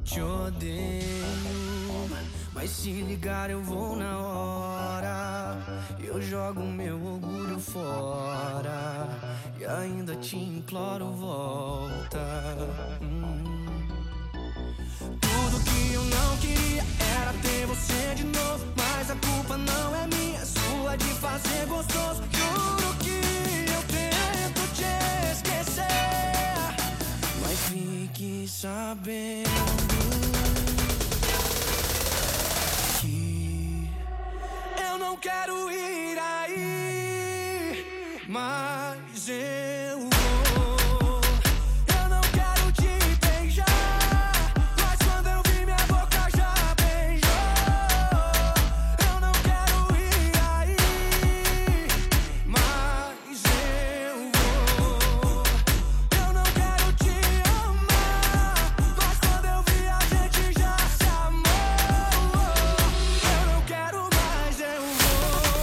Te odeio, mas se ligar eu vou na hora. Eu jogo meu orgulho fora e ainda te imploro, volta. Tudo que eu não queria era ter você de novo, mas a culpa não é minha, é sua de fazer gostoso. Juro que eu tento te esquecer, mas fique sabendo que eu não quero ir aí, mas eu vou. Eu não quero te beijar, mas quando eu vi minha boca já beijou. Eu não quero ir aí, mas eu vou. Eu não quero te amar, mas quando eu vi a gente já se amou. Eu não quero mais, eu vou.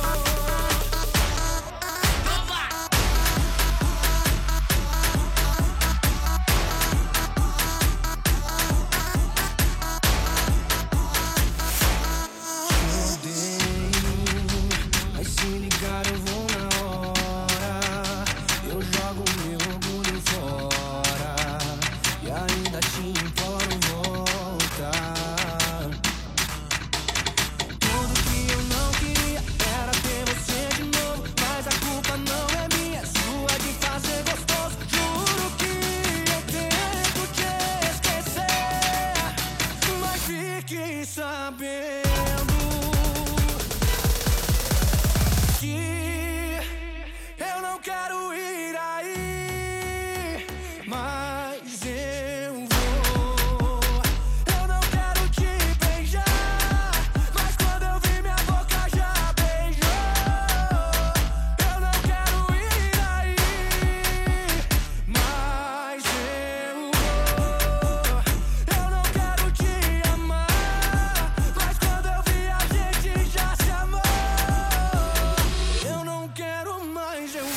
Mas se ligar eu vou na hora. Eu jogo meu orgulho fora e ainda te imploro, volta. Tudo que eu não queria era ter você de novo, mas a culpa não é minha, é sua de fazer gostoso. Juro que eu tento te esquecer, mas fique sabendo que eu não quero ir aí, mas eu vou. Eu não quero te beijar, mas quando eu vi minha boca já beijou. Eu não quero ir aí, mas eu vou. Eu não quero te amar, mas quando eu vi a gente já se amou. Eu não quero mais, eu vou.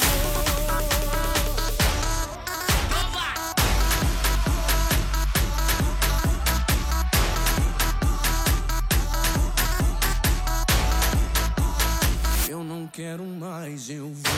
Eu não quero mais, eu vou.